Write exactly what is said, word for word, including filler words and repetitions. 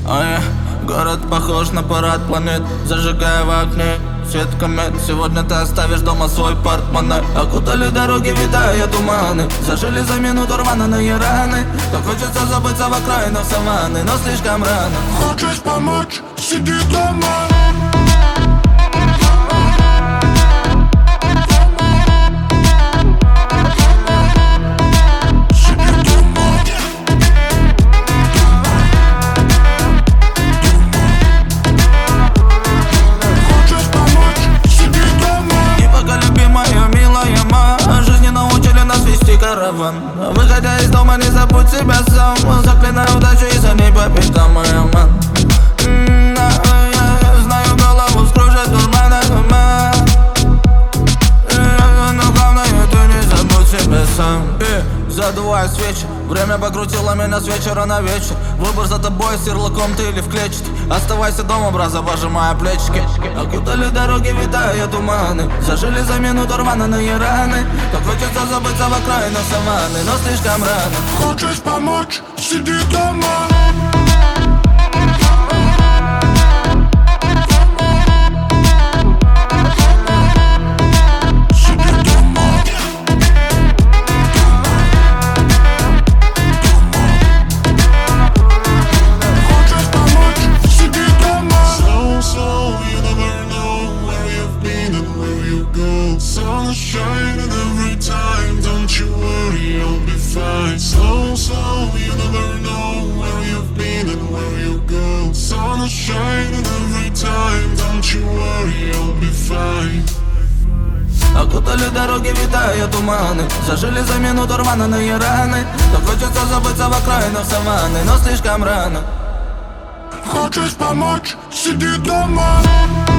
А я, город похож на парад планет. Зажигая в окне свет комет. Сегодня ты оставишь дома свой портмоне. Окутали дороги, витая туманы. Зажили за минуту рваные раны. Так хочется забыться в окраинах саванны, но слишком рано. Хочешь помочь? Сиди дома. Караван. Выходя из дома, не забудь себя сам. Заклинай удачу и за ней по пятам, мой роман. Знаю, голову скружит дурмана. Но главное, ты не забудь себя сам. И задувая свечи, время покрутило меня с вечера на вечер. Выбор за тобой, с ярлыком ты или в клетчатый. Оставайся дома, браза, пожимая плечики. Окутали дороги, витая туманы. Зажили за минуту рваные раны. Так хочется забыться в окраинах саванны, но слишком рано. Хочешь помочь? Сиди дома. Sun is shining every time, don't you worry, you'll be fine. Slow, slow, you never know where you've been and where you go. Sun is shining every time, don't you worry, you'll be fine. Окутали дороги, витая туманы. Зажили за минуту рваные раны. Так хочется забыться в окраинах саванны, но слишком рано. Хочешь помочь? Сиди дома.